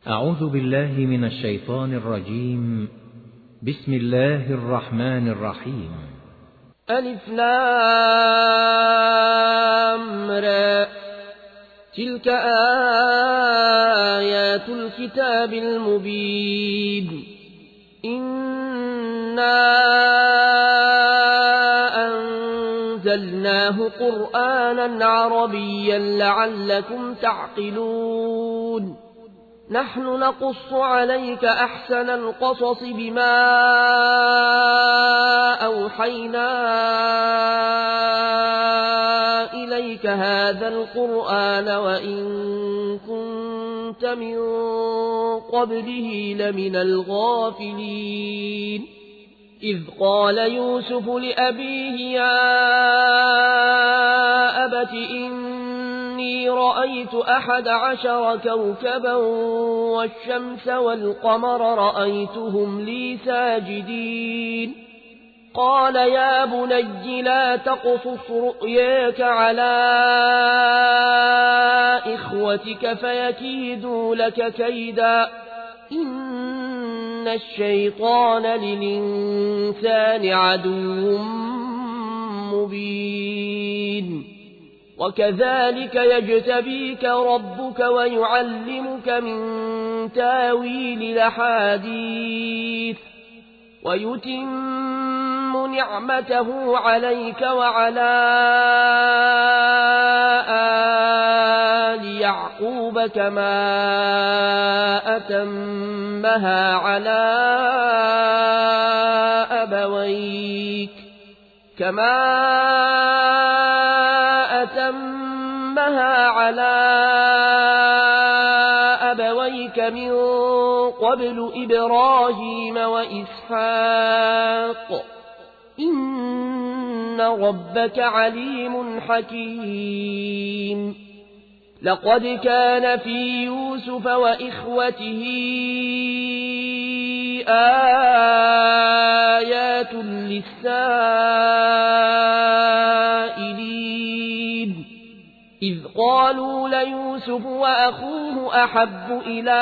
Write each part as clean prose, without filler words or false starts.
أعوذ بالله من الشيطان الرجيم. بسم الله الرحمن الرحيم. ألف لام را، تلك آيات الكتاب المبين. إنا أنزلناه قرآنا عربيا لعلكم تعقلون. نحن نقص عليك أحسن القصص بما أوحينا إليك هذا القرآن وإن كنت من قبله لمن الغافلين. إذ قال يوسف لأبيه يا أبت إني رأيت 11 كوكبا والشمس والقمر رأيتهم لي ساجدين. قال يا بني لا تقصص رؤياك على إخوتك فيكيدوا لك كيدا، إن الشيطان للإنسان عدو مبين. وكذلك يجتبيك ربك ويعلمك من تاويل الأحاديث ويتم نعمته عليك وعلى آل يعقوب كما أتمها على أبويك من قبل إبراهيم وإسحاق، إن ربك عليم حكيم. لقد كان في يوسف وإخوته آيات للسائلين، إذ قالوا ليوسف وأخوه أحب إلى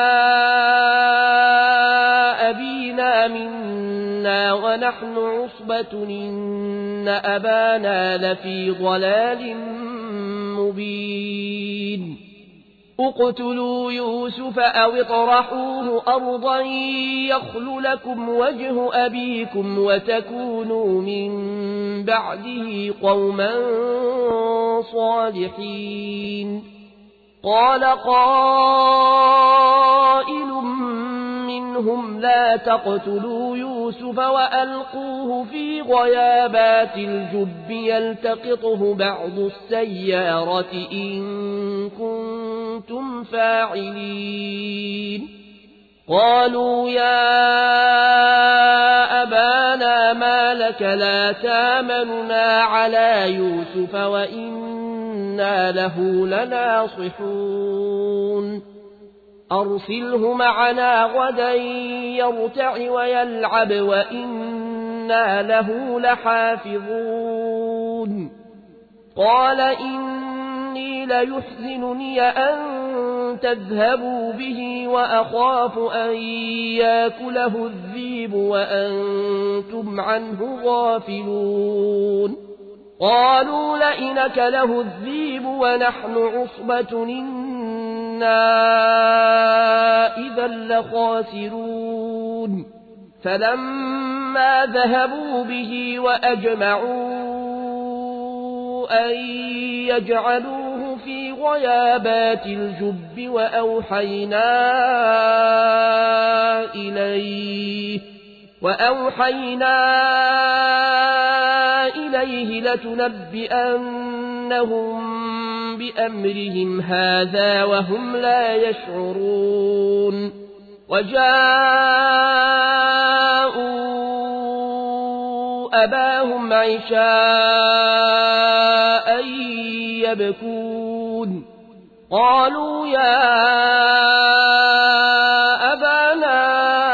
أبينا منا ونحن عصبة إن أبانا لفي ضلال مبين. اقتلوا يوسف أو اطرحوه أرضا يخل لكم وجه أبيكم وتكونوا من بعده قوما صالحين. قال قائل منهم لا تقتلوا يوسف وألقوه في غيابات الجب يلتقطه بعض السيارة إن كنتم فاعلين. قالوا يا أبانا ما لك لا تامننا على يوسف وإنا له لناصحون. أرسله معنا غدا يرتع ويلعب وإنا له لحافظون. قال إني ليحزنني أن تذهبوا به وأخاف أن ياكله الذئب وأنتم عنه غافلون. قالوا لئن أكله الذئب ونحن عصبة إنا إذا لخاسرون. فلما ذهبوا به وأجمعوا أن يجعلوه في غيابات الجب وأوحينا إليه لتنبئنهم بأمرهم هذا وهم لا يشعرون. وجاءوا أباهم عشاء يبكون. قالوا يا أبانا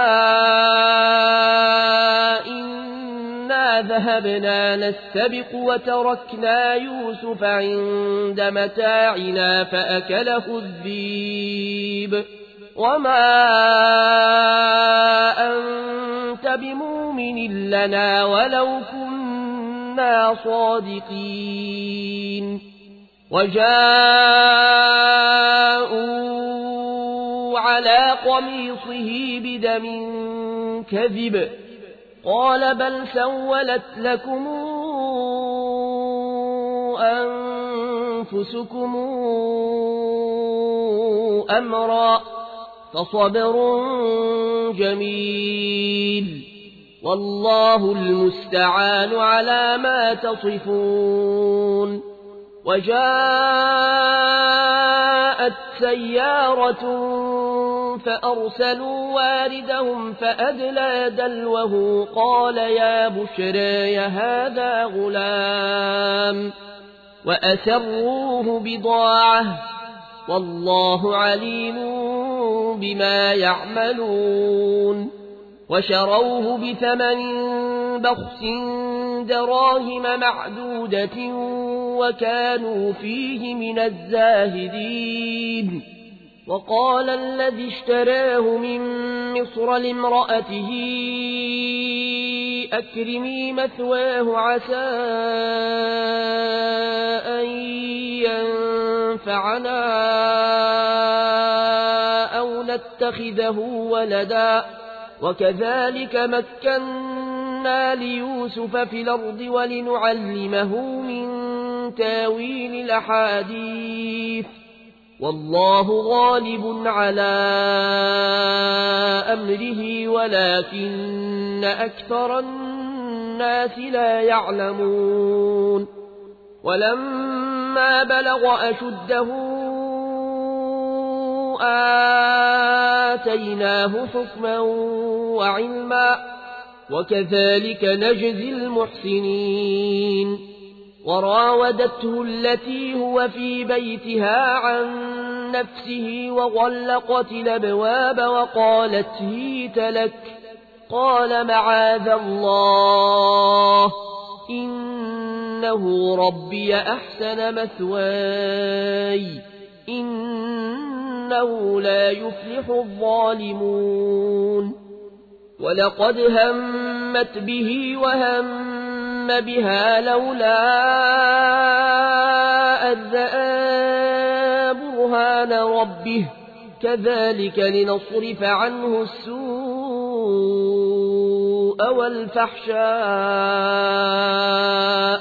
إنا ذهبنا نستبق وتركنا يوسف عند متاعنا فأكله الذئب وما أنت بمؤمن لنا ولو كنا صادقين وجاءوا على قميصه بدم كذب قال بل سولت لكم أنفسكم أمرا فصبر جميل والله المستعان على ما تصفون وجاءت سيارة فأرسلوا واردهم فأدلى دلوه قال يا بشرى هذا غلام وأسروه بضاعة والله عليم بما يعملون وشروه بثمن بخس دراهم معدودة وكانوا فيه من الزاهدين وقال الذي اشتراه من مصر لامرأته أكرمي مثواه عسى أن ينفعنا أو نتخذه ولدا وكذلك مكنا ليوسف في الأرض ولنعلمه من تاويل الأحاديث والله غالب على أمره ولكن أكثر الناس لا يعلمون ولما بلغ أشده آتيناه حكما وعلما وكذلك نجزي المحسنين وراودته التي هو في بيتها عن نفسه وغلقت الأبواب وقالت هيت لك قال معاذ الله إنه ربي أحسن مثواي إنه لا يفلح الظالمون ولقد همت به وهم بها لولا أن رأى برهان ربه كذلك لنصرف عنه السوء والفحشاء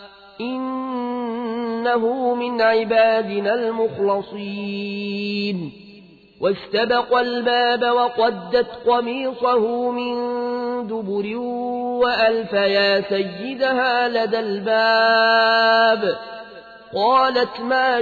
إنه من عبادنا المخلصين واستبق الباب وقدت قميصه من دبر وألف يا سيدها لدى الباب قالت ما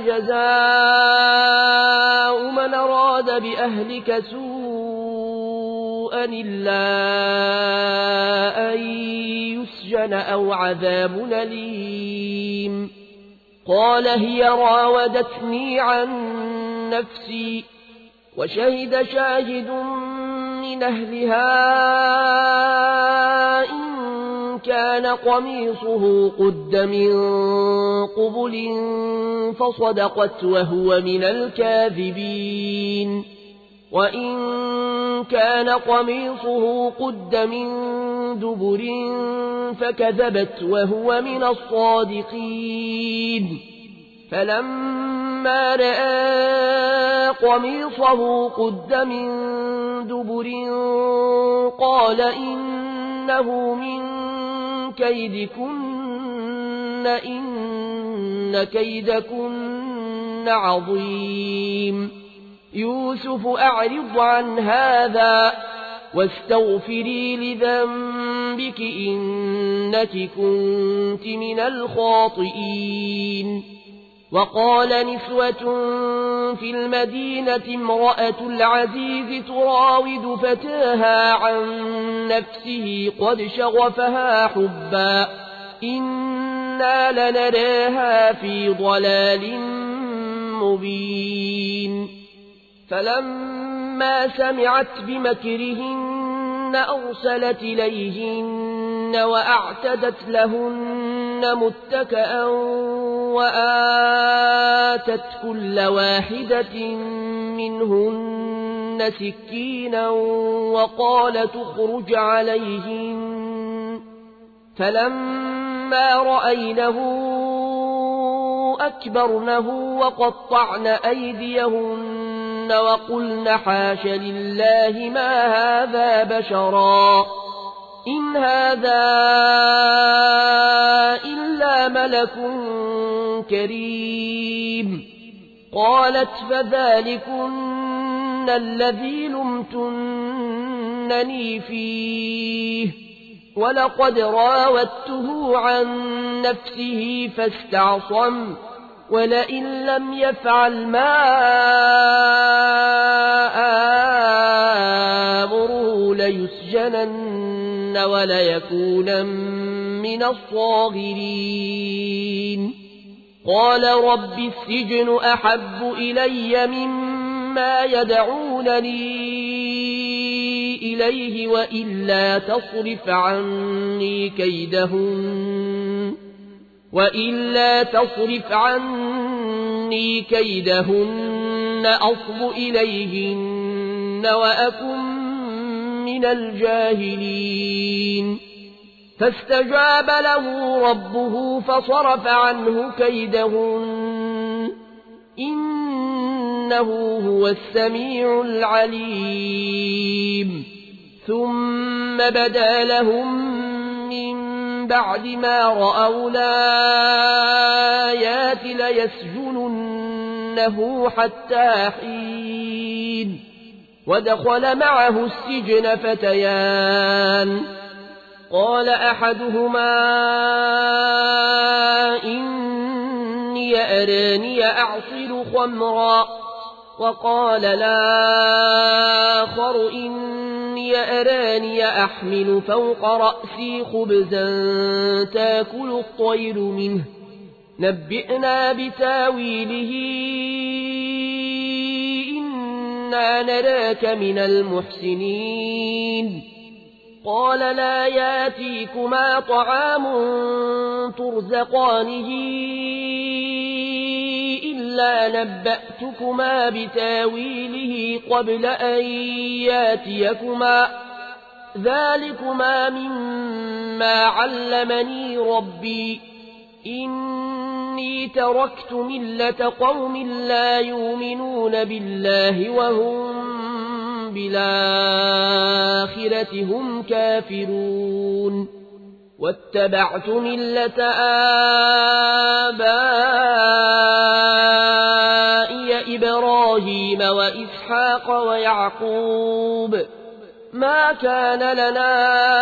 جزاء من أراد بأهلك سوءا إلا أن يسجن أو عذاب أليم قال هي راودتني عن نفسي وشهد شاهد من أهلها إن كان قميصه قد من قبل فصدقت وهو من الكاذبين وإن كان قميصه قد من دبر فكذبت وهو من الصادقين فلما رأى قميصه قد من دبر قال إنه من كيدكن إن كيدكن عظيم يوسف أعرض عن هذا واستغفري لذنبك إنك كنت من الخاطئين وقال نسوة في المدينة امرأة العزيز تراود فتاها عن نفسه قد شغفها حبا إنا لنراها في ضلال مبين فلما سمعت بمكرهن أرسلت إليهن وأعتدت لهن متكئا وآتت كل واحدة منهن سكينا وقال تخرج عليهن فلما رأينه أكبرنه وقطعن أيديهن وقلن حاش لله ما هذا بشرا إن هذا إلا ملك كريم قالت فذلكن الذي لمتنني فيه ولقد راودته عن نفسه فاستعصم ولئن لم يفعل ما آمره ليسجنن وليكونن من الصاغرين قال رب السجن أحب إلي مما يدعونني إليه وإلا تصرف عني كيدهن أصب إليهن وأكن من الجاهلين فاستجاب له ربه فصرف عنه كيدهن إنه هو السميع العليم ثم بدا لهم من بعد ما رأوا الآيات ليسجننه حتى حين ودخل معه السجن فتيان قال أحدهما إني أراني أعصر خمرا وقال الآخر إني أراني أحمل فوق رأسي خبزا تاكل الطير منه نبئنا بتاويله إنا نراك من المحسنين قال لا ياتيكما طعام ترزقانه إلا نبأتكما بتاويله قبل أن ياتيكما ذلكما مما علمني ربي إني تركت ملة قوم لا يؤمنون بالله وهم بالآخرة هم كافرون واتبعت ملة آبائي إبراهيم وإسحاق ويعقوب ما كان لنا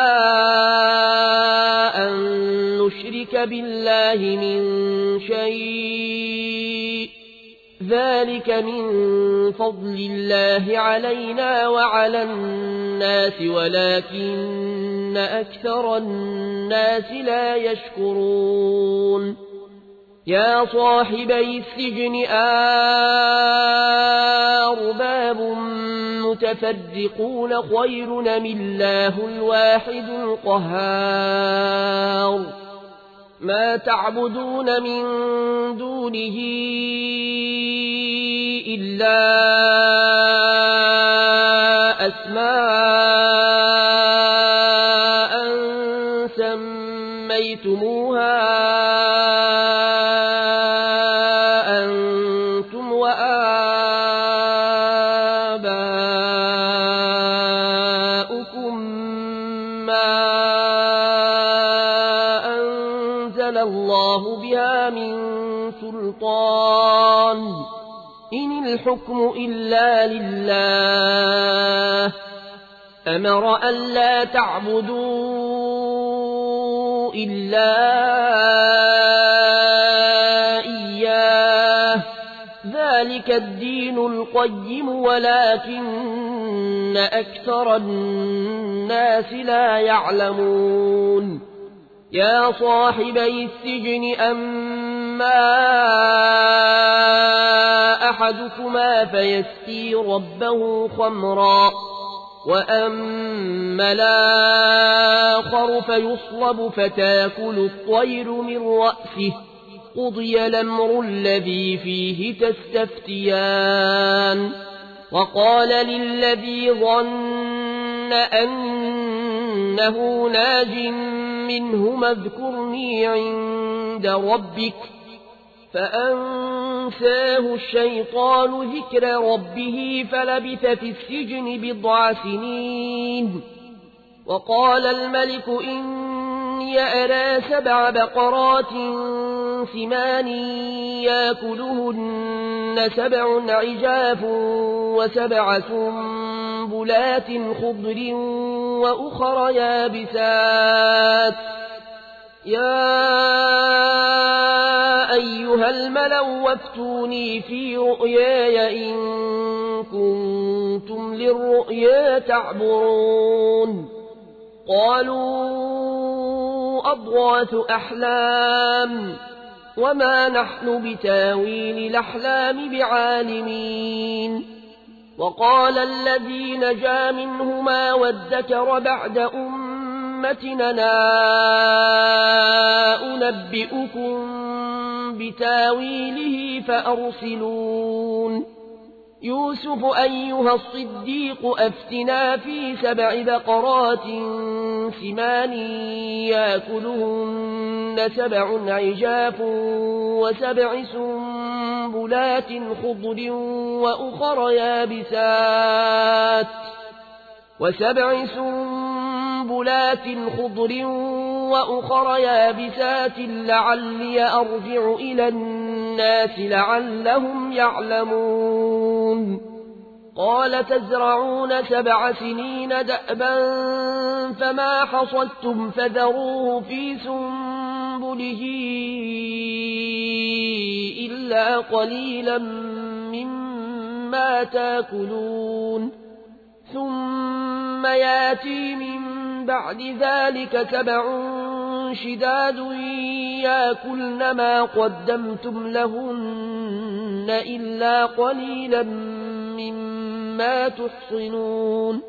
أن نشرك بالله من شيء ذلك من فضل الله علينا وعلى الناس ولكن أكثر الناس لا يشكرون يا صاحبي السجن أرباب متفرقون خير أم الله الواحد القهار ما تعبدون من دونه إلا أسماء سميتموها أنتم وآباؤكم ما أنزل الله بها من سلطان إن الحكم إلا لله أمر أن لا تعبدوا إلا إياه ذلك الدين القيم ولكن أكثر الناس لا يعلمون يا صاحبي السجن أما أحدكما فيسقي ربه خمرا وأما الآخر فيصلب فتاكل الطير من رأسه قضي الأمر الذي فيه تستفتيان وقال للذي ظن أنه ناج منهما اذكرني عند ربك فأنساه الشيطان ذكر ربه فلبث في السجن بضع سنين. وقال الملك إني أرى 7 بقرات سمان يأكلهن 7 عجاف و7 سنبلات خضر وأخر يابسات يا أيها الملأ وافتوني في رؤياي إن كنتم للرؤيا تعبرون. قالوا أضغاث أحلام وما نحن بتاويل الأحلام بعالمين. وقال الذي نجا منهما وادكر بعد أمتنا أنبئكم بتاويله فأرسلون. يوسف أيها الصديق أفتنا في 7 بقرات سمان يأكلهن 7 عجاف و7 سنبلات خضر وأخر يابسات لعلي أرجع إلى الناس لعلهم يعلمون. قال تزرعون 7 سنين دأبا فما حصدتم فذروه في سنبله إلا قليلا مما تأكلون. ثم ياتي من بعد ذلك 7 شداد يأكلن ما قدمتم لهن إلا قليلا مما تحصنون.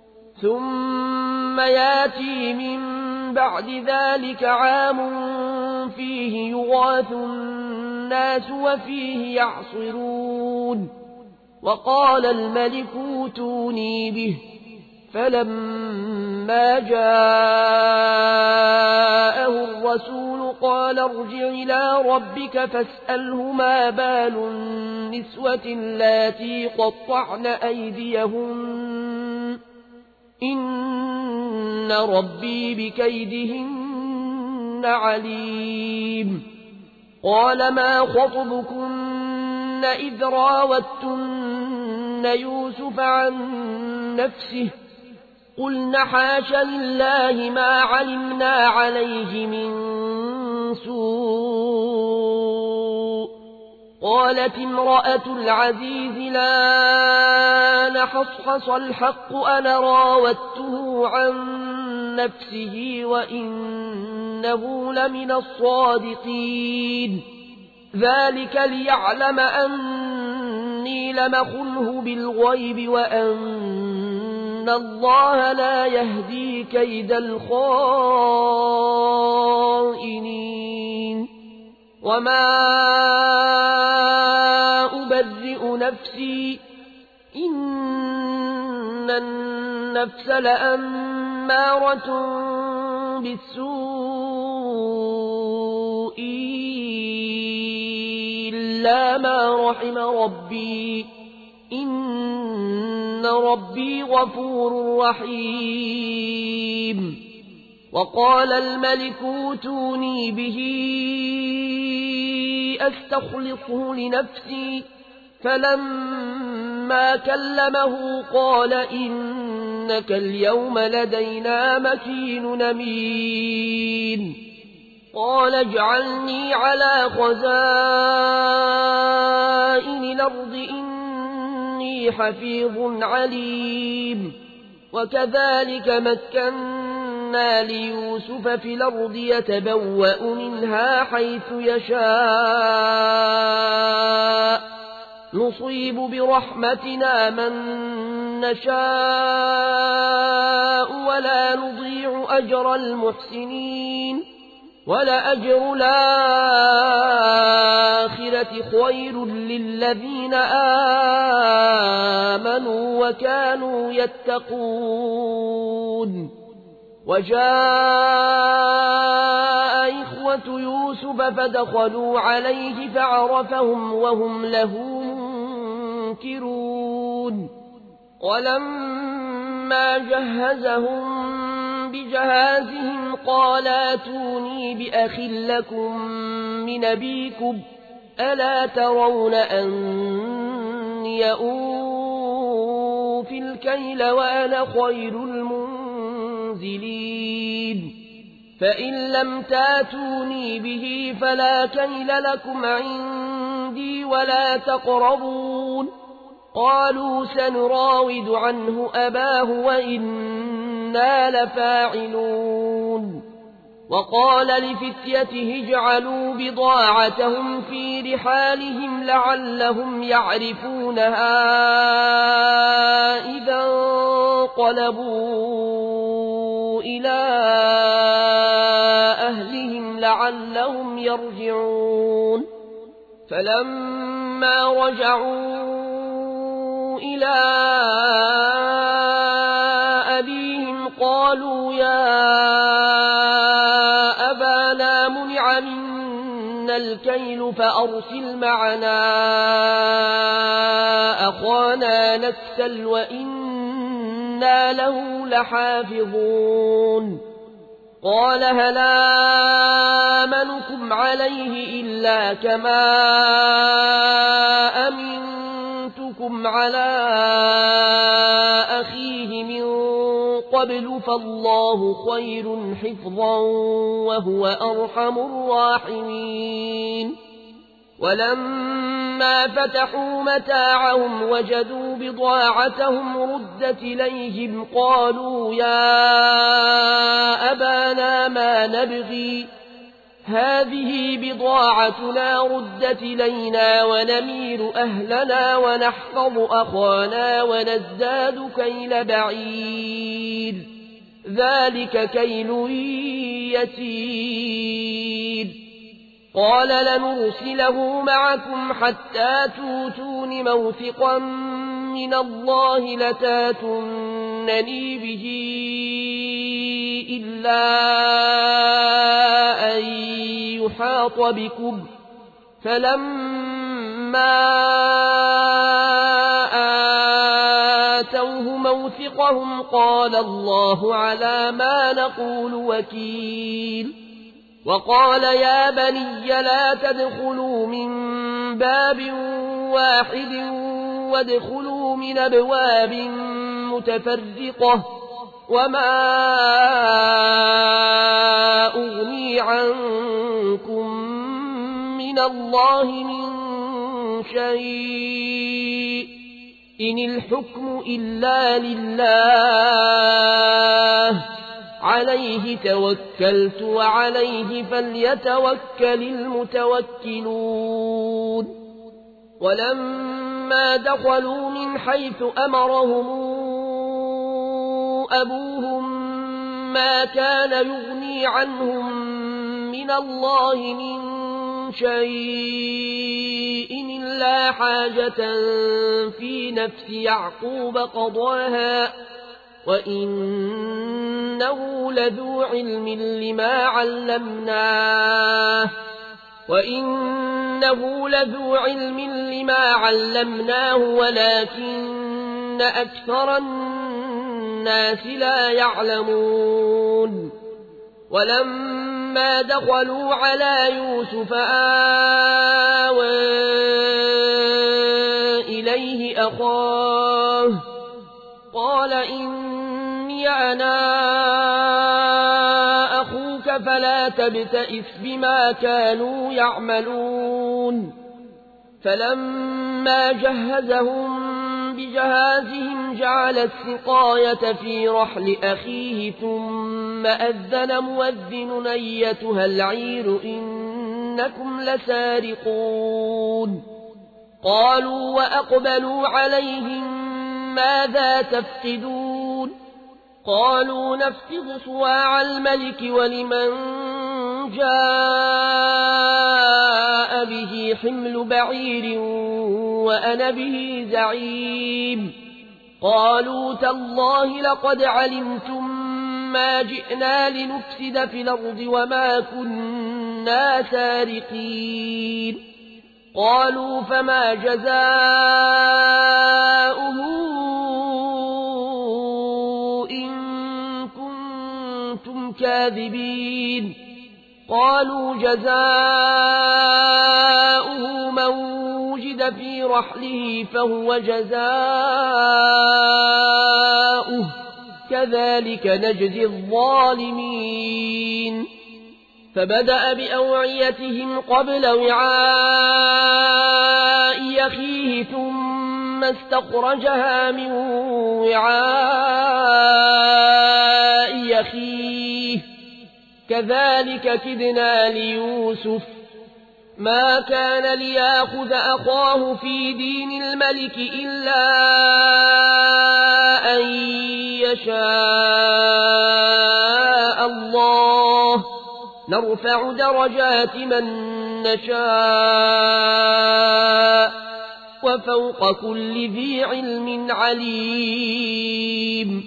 ثم ياتي من بعد ذلك عام فيه يغاث الناس وفيه يعصرون. وقال الملك اوتوني به فلما جاءه الرسول قال ارجع إلى ربك فاسأله ما بال النسوة اللاتي قطعن أيديهن إن ربي بكيدهن عليم. قال ما خطبكن إذ راوتن يوسف عن نفسه قلن حاش لله ما علمنا عليه من سوء. قالت امرأة العزيز لا نحصحص الحق أنا راودته عن نفسه وإنه لمن الصادقين. ذلك ليعلم أني لمخنه بالغيب وأن الله لا يهدي كيد الخائنين. وما أبرئ نفسي إن النفس لأمارة بالسوء إلا ما رحم ربي إن ربي غفور رحيم. وقال الملك اوتوني به أستخلصه لنفسي فلما كلمه قال إنك اليوم لدينا مكين أمين. قال اجعلني على خزائن الأرض إني حفيظ عليم. وكذلك مكنا ليوسف في الأرض يتبوأ منها حيث يشاء نصيب برحمتنا من نشاء ولا نضيع أجر المحسنين. ولأجر الآخرة خير للذين آمنوا وكانوا يتقون وجاء إخوة يوسف فدخلوا عليه فعرفهم وهم له منكرون ولما جهزهم بجهازهم قال ائتوني بأخ لكم من أبيكم ألا ترون أني أوفي الكيل وأنا خير المنزلين فإن لم تاتوني به فلا كيل لكم عندي ولا تقربون قالوا سنراود عنه أباه وإنا لفاعلون وقال لفتيته اجعلوا بضاعتهم في رحالهم لعلهم يعرفونها إذا انقلبوا إلى أهلهم لعلهم يرجعون فلما رجعوا إلى أبيهم قالوا يا أبانا منع منا الكيل فأرسل معنا أخانا نكسل وإنا له لحافظون قال هل آمنكم عليه إلا كما أمنتكم على أخيه من قبل فالله خير حفظا وهو أرحم الراحمين ولما فتحوا متاعهم وجدوا بضاعتهم ردت إليهم قالوا يا أبانا ما نبغي هذه بضاعتنا ردت إلينا ونمير أهلنا ونحفظ أخانا ونزداد كيل بعير ذلك كيل يسير قال لنرسله معكم حتى توتون موثقا من الله لتاتونني به إلا أن يحاط بكم فلما آتوه موثقهم قال الله على ما نقول وكيل وقال يا بني لا تدخلوا من باب واحد وادخلوا من أبواب متفرقة وما أغني عنكم من الله من شيء إن الحكم إلا لله عليه توكلت وعليه فليتوكل المتوكلون ولما دخلوا من حيث أمرهم أبوهم ما كان يغني عنهم من الله من شيء إلا حاجة في نفس يعقوب قضاها وإنه لذو علم لما علمناه ولكن أكثر الناس لا يعلمون ولما دخلوا على يوسف آوى إليه أخاه قال إني أنا أخوك فلا تبتئس بما كانوا يعملون فلما جهزهم بجهازهم جعل السقاية في رحل أخيه ثم أذن مؤذن أيتها العير إنكم لسارقون قالوا وأقبلوا عليهم ماذا تفقدون قالوا نفقد صواع الملك ولمن جاء به حمل بعير وأنا به زعيم قالوا تالله لقد علمتم ما جئنا لنفسد في الأرض وما كنا سارقين قالوا فما جزاؤه إن كنتم كاذبين قالوا جزاؤه من وجد في رحله فهو جزاؤه كذلك نجزي الظالمين فبدأ بأوعيتهم قبل وعاء أخيه ثم استخرجها من وعاء أخيه كذلك كدنا ليوسف ما كان ليأخذ أخاه في دين الملك إلا أن يشاء الله نرفع درجات من نشاء وفوق كل ذي علم عليم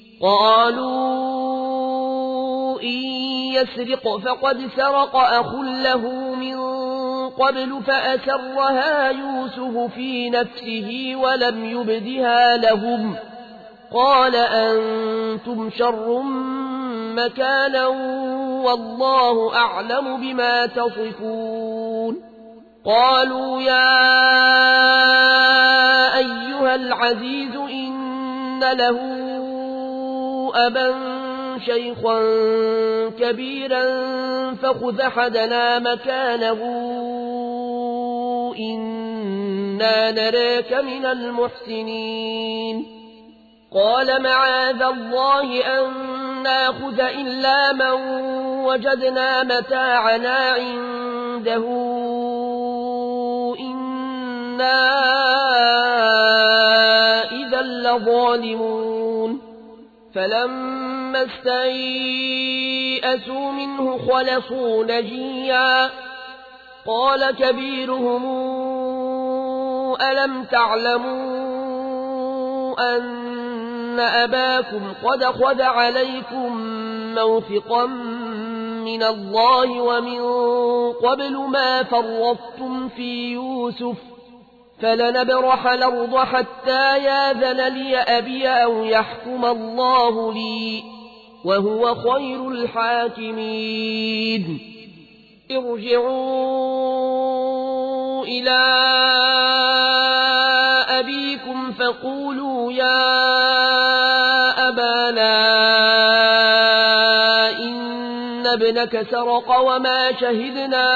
قالوا إن يسرق فقد سرق أخ له من قبل فأسرها يوسف في نفسه ولم يبدها لهم قال أنتم شر مكانا والله أعلم بما تصفون قالوا يا أيها العزيز إن له أبا شيخا كبيرا فخذ أحدنا مكانه إنا نراك من المحسنين قال معاذ الله أن ناخذ إلا من وجدنا متاعنا عنده إنا إذا لظالمون فلما استيئسوا منه خلصوا نجيا قال كبيرهم ألم تعلموا أن أباكم قد خذ عليكم موثقا من الله ومن قبل ما فرطتم في يوسف فلنبرح الأرض حتى ياذن لي أبي أو يحكم الله لي وهو خير الحاكمين ارجعوا إلى أبيكم فقولوا يا أبانا إن ابنك سرق وما شهدنا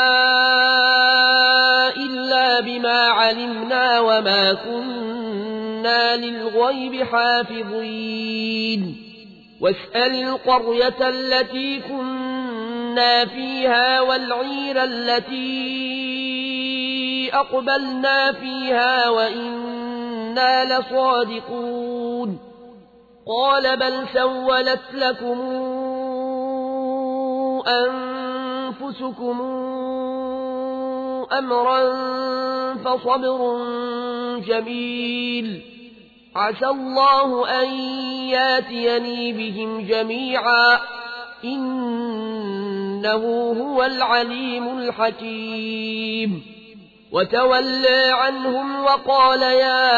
إلا بما علمنا وما كنا للغيب حافظين واسأل القرية التي كنا فيها والعير التي أقبلنا فيها وإنا لصادقون قال بل سولت لكم أنفسكم أمرا فصبر جميل عسى الله أن ياتيني بهم جميعا إنه هو العليم الحكيم وتولى عنهم وقال يا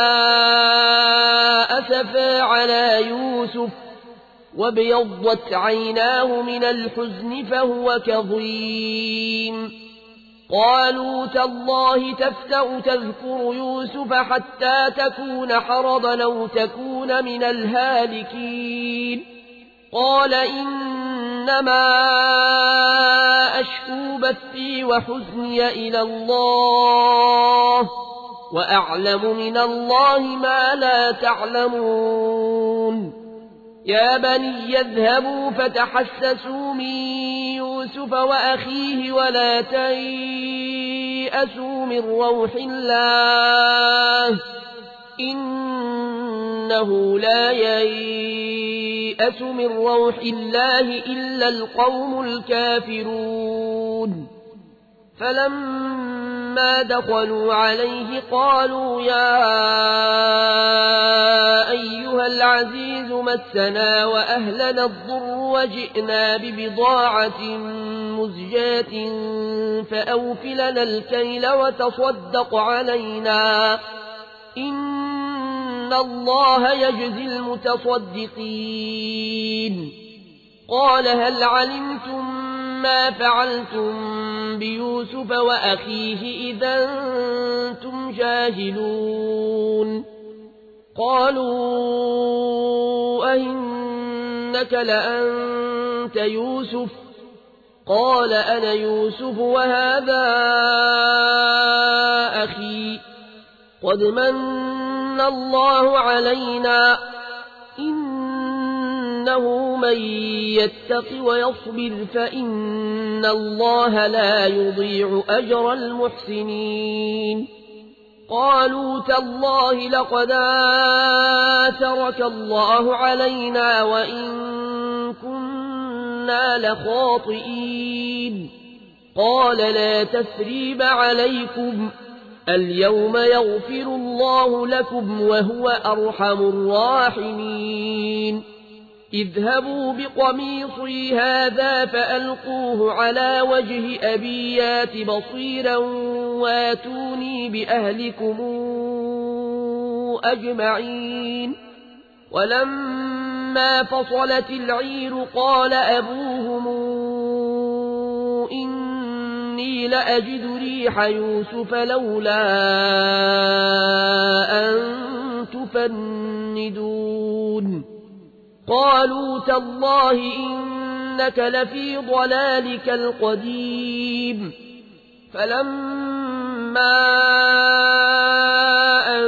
أسفا على يوسف وابيضت عيناه من الحزن فهو كظيم قالوا تالله تفتأ تذكر يوسف حتى تكون حرضا أو تكون من الهالكين قال إنما أشكو بثي وحزني إلى الله وأعلم من الله ما لا تعلمون يا بني يذهبوا فتحسسوا من يوسف وأخيه ولا تيأسوا من روح الله إنه لا ييأس من روح الله إلا القوم الكافرون فلما دخلوا عليه قالوا يا أيها العزيز مسنا وأهلنا الضر وجئنا ببضاعة مزجاة فأوف لنا الكيل وتصدق علينا إن الله يجزي المتصدقين. قال هل علمتم ما فعلتم بيوسف وأخيه إذا أنتم جاهلون؟ قالوا أئنك لأنت يوسف؟ قال أنا يوسف وهذا أخي قد من الله علينا إنه من يتق ويصبر فإن الله لا يضيع أجر المحسنين. قالوا تالله لقد آثرك الله علينا وإن كنا لخاطئين. قال لا تثريب عليكم اليوم يغفر الله لكم وهو أرحم الراحمين. اذهبوا بقميصي هذا فألقوه على وجه أبي يات بصيرا واتوني بأهلكم أجمعين. ولما فصلت العير قال أبوهم إني لأجد ريح يوسف لولا أن تفندون. قالوا تالله إنك لفي ضلالك القديم. فلما أن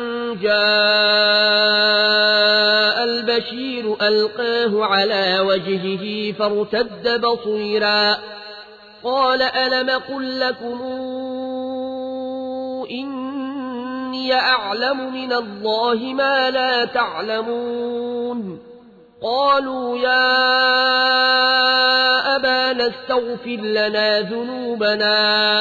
جاء البشير ألقاه على وجهه فارتد بصيرا قال ألم قل لكم إني أعلم من الله ما لا تعلمون؟ قالوا يا أبانا استغفر لنا ذنوبنا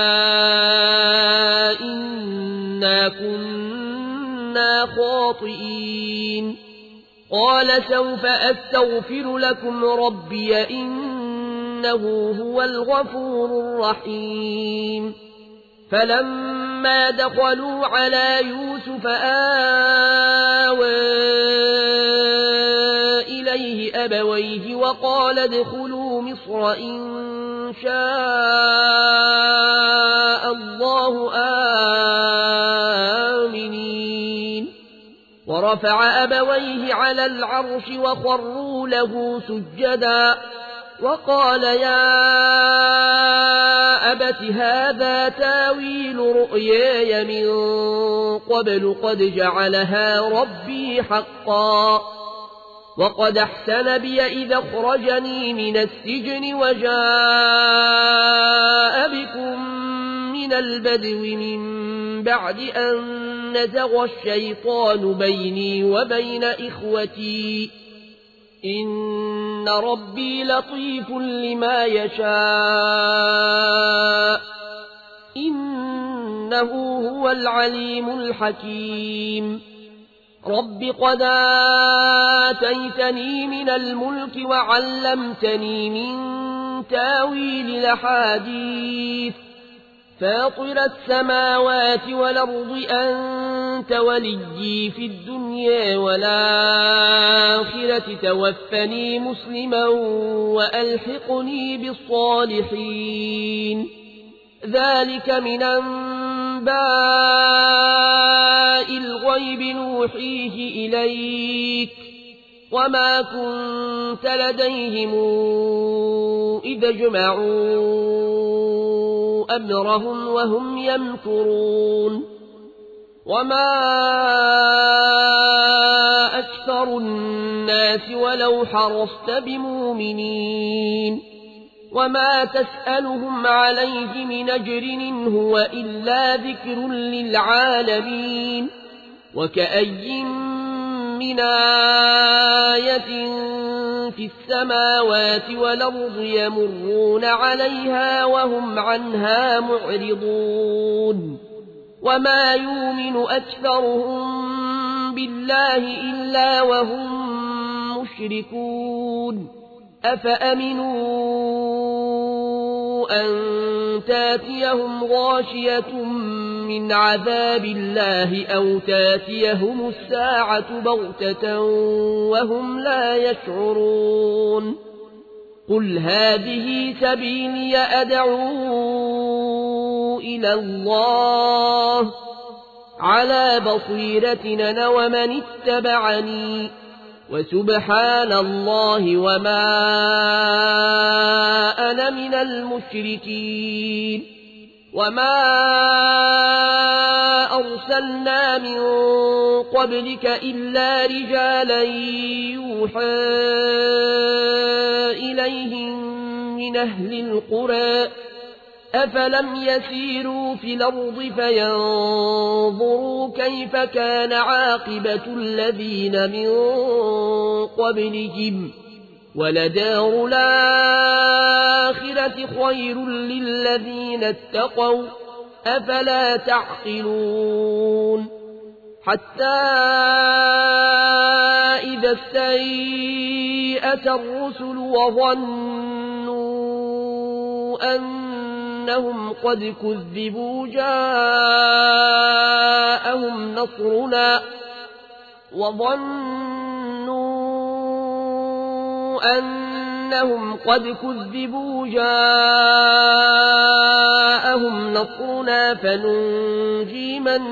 إنا كنا خاطئين. قال سوف أستغفر لكم ربي إنه هو الغفور الرحيم. فلما دخلوا على يوسف آوى إليه أبويه وقال ادخلوا مصر إن شاء الله آمنين. ورفع أبويه على العرش وخروا له سجدا وقال يا أبت هذا تاويل رؤياي من قبل قد جعلها ربي حقا وقد أحسن بي إذا أخرجني من السجن وجاء بكم من البدو من بعد أن نزغ الشيطان بيني وبين إخوتي إن ربي لطيف لما يشاء إنه هو العليم الحكيم. رب قد آتيتني من الملك وعلمتني من تاويل الأحاديث فاطر السماوات والأرض أنت وليي في الدنيا والآخرة توفني مسلما وألحقني بالصالحين. ذلك من أنباء الغيب نوحيه إليك وما كنت لديهم إذا جمعوا أمرهم وهم يمكرون. وما أكثر الناس ولو حرصت بمؤمنين وما تسألهم عليه من أجر إن هو إلا ذكر للعالمين. وكأي من آية في السماوات والأرض يمرون عليها وهم عنها معرضون وما يؤمن أكثرهم بالله إلا وهم مشركون أفأمنوا أن تاتيهم غاشية من عذاب الله أو تاتيهم الساعة بغتة وهم لا يشعرون قل هذه سبيلي أدعو إلى الله على بصيرة أنا ومن اتبعني وسبحان الله وما أنا من المشركين وما أرسلنا من قبلك إلا رجالا يوحى إليهم من أهل القرى أفلم يسيروا في الأرض فينظروا كيف كان عاقبة الذين من قبلهم ولدار الآخرة خير للذين اتقوا أفلا تعقلون حتى إذا استيأس الرسل وظنوا أنهم قد كذبوا جاءهم نصرنا فننجي من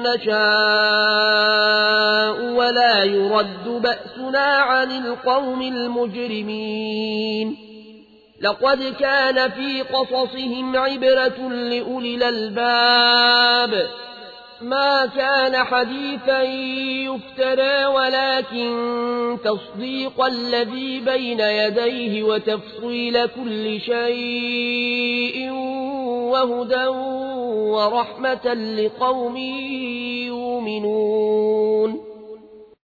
نشاء ولا يرد بأسنا عن القوم المجرمين لقد كان في قصصهم عبرة لأولي الألباب ما كان حديثا يفترى ولكن تصديق الذي بين يديه وتفصيل كل شيء وهدى ورحمة لقوم يؤمنون